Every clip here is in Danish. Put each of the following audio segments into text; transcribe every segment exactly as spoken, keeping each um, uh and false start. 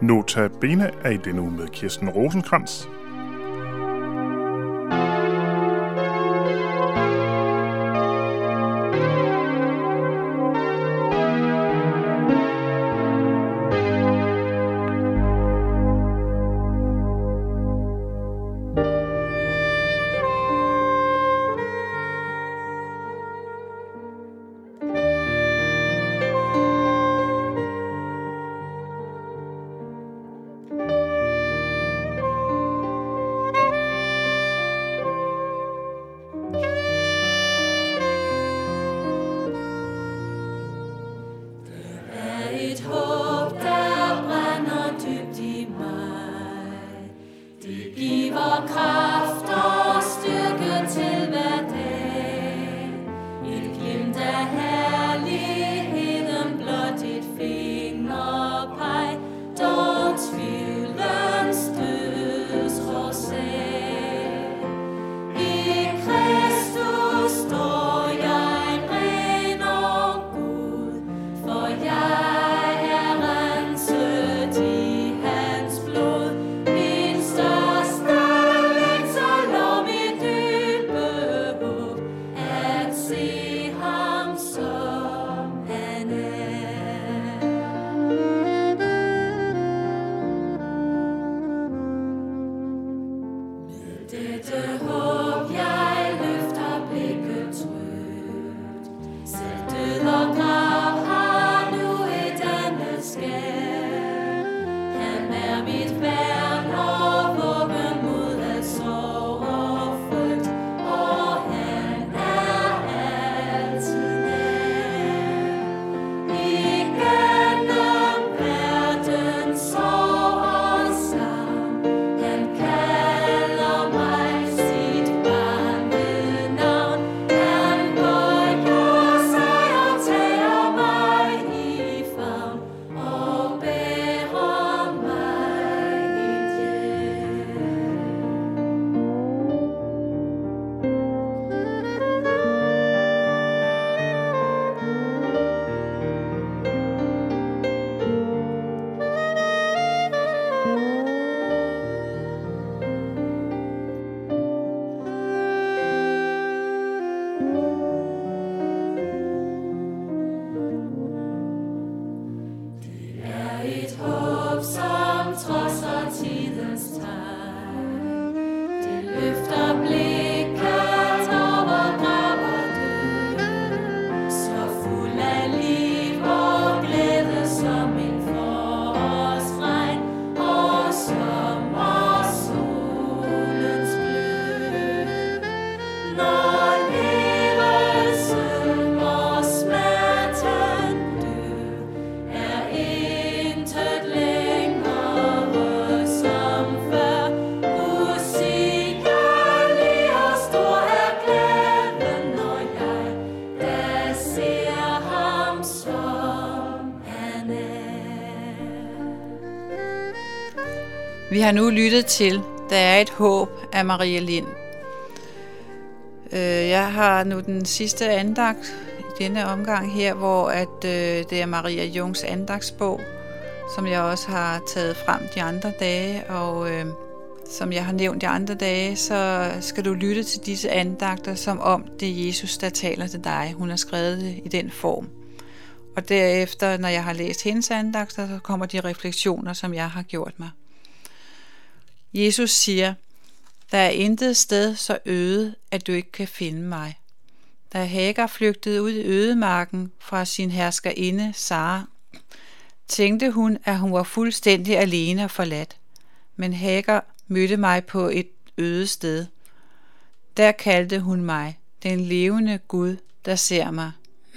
Nota Bene er i denne uge med Kirsten Rosenkrantz. Vi har nu lyttet til Der er et håb af Maria Lind. Jeg har nu den sidste andagt i denne omgang her, hvor at, det er Maria Jungs andagtsbog, som jeg også har taget frem de andre dage, og øh, som jeg har nævnt de andre dage, så skal du lytte til disse andagter, som om det er Jesus, der taler til dig. Hun har skrevet det i den form. Og derefter, når jeg har læst hendes andagter, så kommer de refleksioner, som jeg har gjort mig. Jesus siger, der er intet sted så øde, at du ikke kan finde mig. Da Hagar flygtede ud i ødemarken fra sin herskerinde Sara, tænkte hun, at hun var fuldstændig alene og forladt. Men Hagar mødte mig på et øde sted. Der kaldte hun mig, den levende Gud, der ser mig.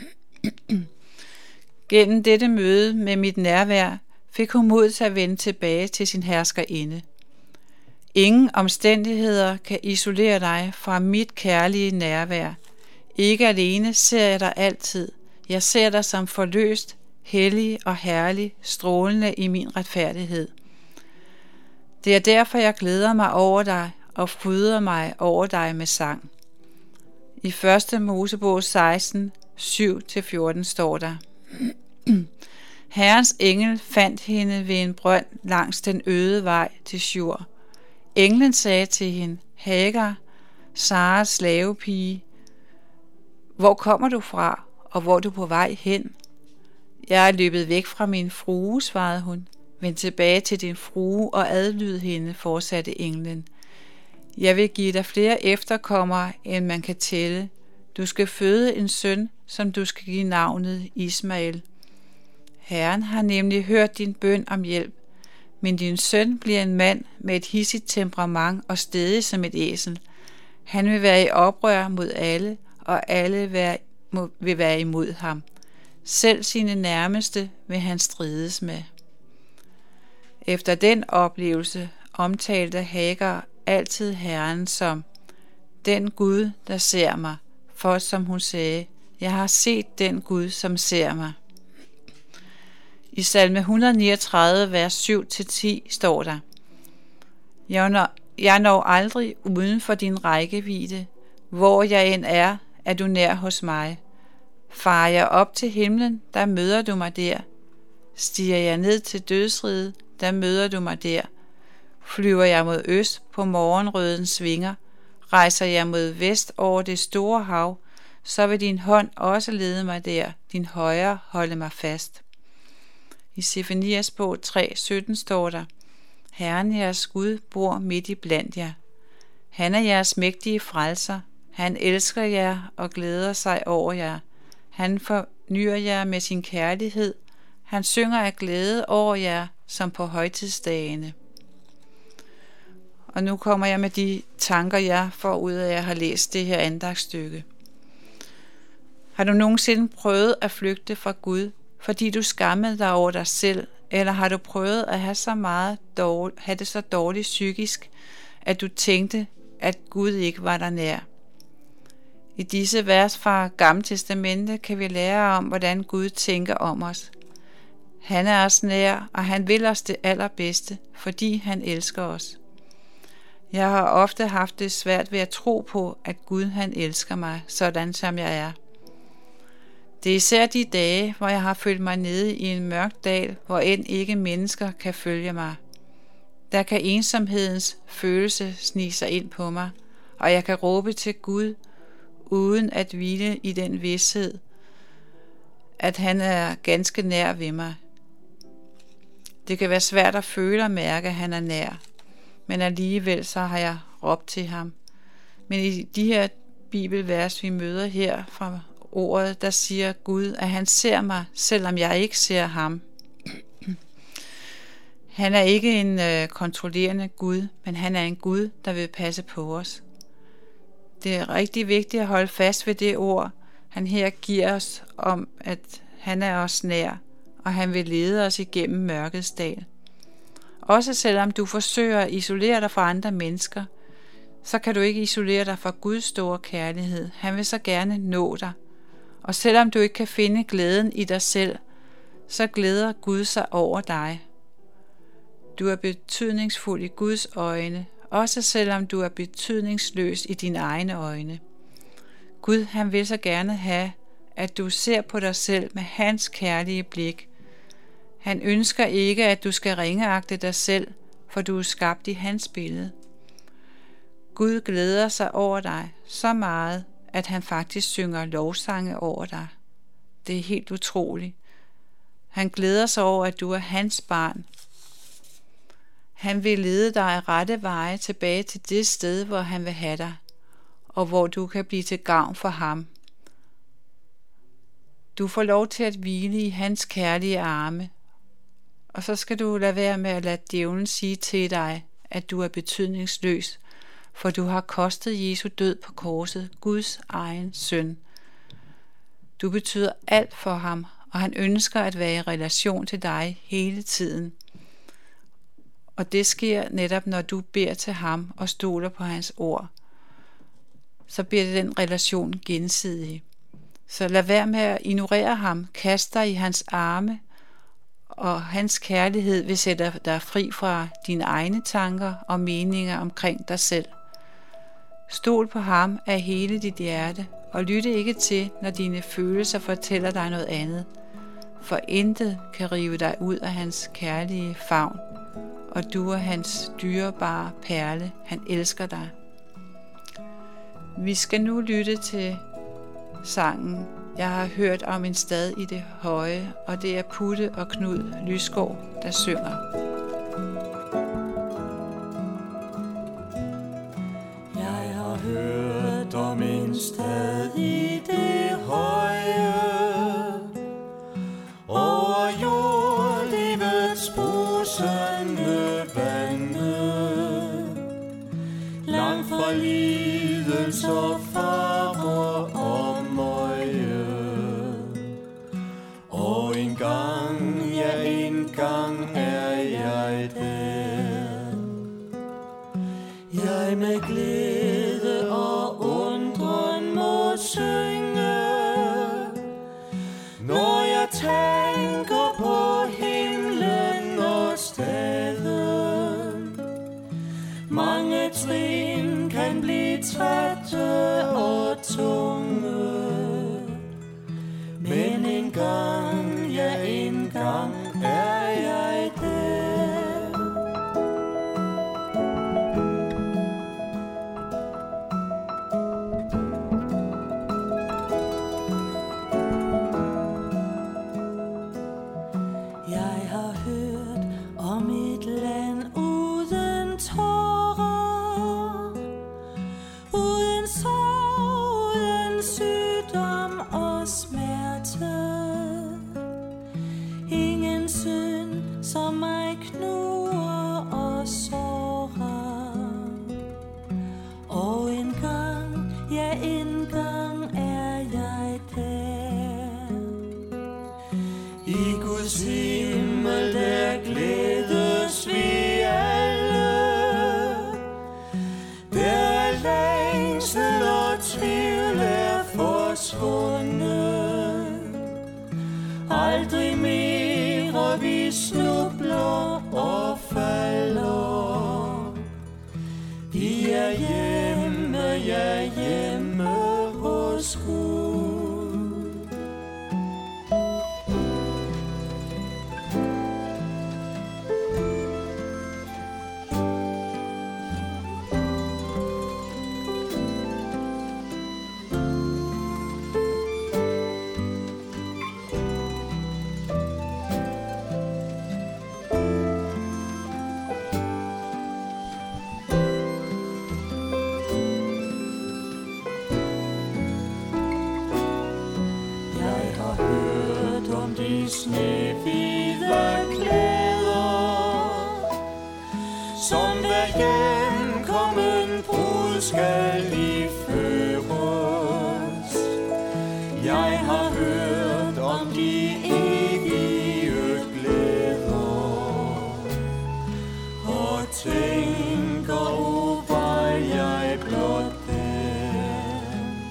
Gennem dette møde med mit nærvær fik hun mod til at vende tilbage til sin herskerinde. Ingen omstændigheder kan isolere dig fra mit kærlige nærvær. Ikke alene ser jeg dig altid. Jeg ser dig som forløst, hellig og herlig, strålende i min retfærdighed. Det er derfor, jeg glæder mig over dig og fryder mig over dig med sang. I første Mosebog seksten, syv til fjorten står der: Herrens engel fandt hende ved en brønd langs den øde vej til Shur. Englen sagde til hende, Hagar, Saras slavepige, hvor kommer du fra, og hvor er du på vej hen? Jeg er løbet væk fra min frue, svarede hun. Vend tilbage til din frue og adlyd hende, fortsatte englen. Jeg vil give dig flere efterkommere, end man kan tælle. Du skal føde en søn, som du skal give navnet Ismael. Herren har nemlig hørt din bøn om hjælp, men din søn bliver en mand med et hidsigt temperament og stædig som et æsel. Han vil være i oprør mod alle, og alle være, må, vil være imod ham. Selv sine nærmeste vil han strides med. Efter den oplevelse omtalte Hagar altid Herren som den Gud, der ser mig, for som hun sagde, jeg har set den Gud, som ser mig. I salme et hundrede niogtredive, vers syv til ti står der, Jeg når, jeg når aldrig uden for din rækkevidde. Hvor jeg end er, er du nær hos mig. Farer jeg op til himlen, der møder du mig der. Stiger jeg ned til dødsriget, der møder du mig der. Flyver jeg mod øst på morgenrødens vinger, rejser jeg mod vest over det store hav, så vil din hånd også lede mig der, din højre holde mig fast. I Sefanias bog tre sytten står der, Herren jeres Gud bor midt i blandt jer. Han er jeres mægtige frelser. Han elsker jer og glæder sig over jer. Han fornyer jer med sin kærlighed. Han synger af glæde over jer, som på højtidsdagene. Og nu kommer jeg med de tanker, jeg får ud af, at jeg har læst det her andagtsstykke. Har du nogensinde prøvet at flygte fra Gud, fordi du skammede dig over dig selv, eller har du prøvet at have, så meget dårligt, have det så dårligt psykisk, at du tænkte, at Gud ikke var der nær? I disse vers fra Gamle Testamente kan vi lære om, hvordan Gud tænker om os. Han er os nær, og han vil os det allerbedste, fordi han elsker os. Jeg har ofte haft det svært ved at tro på, at Gud han elsker mig, sådan som jeg er. Det er især de dage, hvor jeg har følt mig nede i en mørk dal, hvor end ikke mennesker kan følge mig. Der kan ensomhedens følelse snige sig ind på mig, og jeg kan råbe til Gud, uden at hvile i den vished, at han er ganske nær ved mig. Det kan være svært at føle og mærke, at han er nær, men alligevel så har jeg råbt til ham. Men i de her bibelvers, vi møder her fra ordet, der siger Gud, at han ser mig, selvom jeg ikke ser ham. Han er ikke en øh, kontrollerende Gud, men han er en Gud, der vil passe på os. Det er rigtig vigtigt at holde fast ved det ord, han her giver os om, at han er os nær, og han vil lede os igennem mørkets dal. Også selvom du forsøger at isolere dig fra andre mennesker, så kan du ikke isolere dig fra Guds store kærlighed. Han vil så gerne nå dig. Og selvom du ikke kan finde glæden i dig selv, så glæder Gud sig over dig. Du er betydningsfuld i Guds øjne, også selvom du er betydningsløs i dine egne øjne. Gud, han vil så gerne have, at du ser på dig selv med hans kærlige blik. Han ønsker ikke, at du skal ringeagte dig selv, for du er skabt i hans billede. Gud glæder sig over dig så meget, at han faktisk synger lovsange over dig. Det er helt utroligt. Han glæder sig over, at du er hans barn. Han vil lede dig af rette veje tilbage til det sted, hvor han vil have dig, og hvor du kan blive til gavn for ham. Du får lov til at hvile i hans kærlige arme, og så skal du lade være med at lade djævlen sige til dig, at du er betydningsløs, for du har kostet Jesu død på korset, Guds egen søn. Du betyder alt for ham, og han ønsker at være i relation til dig hele tiden. Og det sker netop, når du beder til ham og stoler på hans ord. Så bliver det den relation gensidig. Så lad være med at ignorere ham, kast dig i hans arme, og hans kærlighed vil sætte dig fri fra dine egne tanker og meninger omkring dig selv. Stol på ham af hele dit hjerte, og lytte ikke til, når dine følelser fortæller dig noget andet. for intet kan rive dig ud af hans kærlige favn, og du er hans dyrebare perle, han elsker dig. Vi skal nu lytte til sangen Jeg har hørt om en stad i det høje, og det er Putte og Knud Lysgaard, der synger. Jeg har hørt om en stad i det høje, over jordlivets brusende vande, langt fra lidelser, farver og møje. Og en gang, ja en gang er jeg der. Jeg med glæde og undren må synge, når jeg tænker på himlen og staden. Mange trin kan blive trætte og tunge, men en gang, ja en gang er jeg der. Jeg har hørt om et land uden tårer, uden sorg, uden sygdom og smerte. Ingen synd som mig knuger og sårer. Og en gang, ja en gang er jeg der. I Guds himmel der glædes vi alle. Der er længsel og tvivl er forsvundet. Aldrig mere vi snubler og falder. Vi er hjemme, ja hjemme hos Gud. De snehvide klæder, som hver hjemkommen brud skal iføres. Jeg har hørt om de evige glæder, og tænker, o var jeg blot der,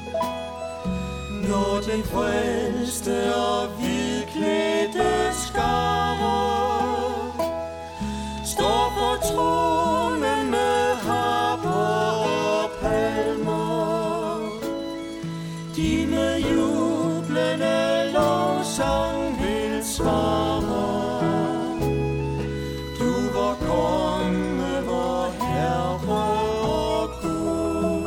når den frelste og hvidklædte skare står på tronen med harper og palmer. De med jublende lovsang vil svare. Du vor konge, vor herre og Gud.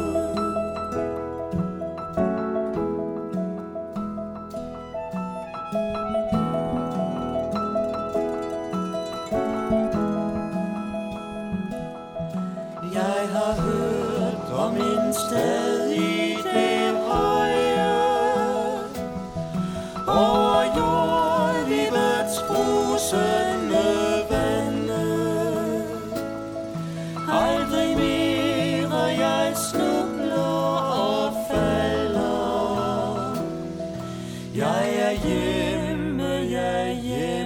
Jeg har hørt om en stad i det høje, over jordlivets brusende vande. Aldrig mere jeg snubler og falder. Jeg er hjemme, jeg er hjemme.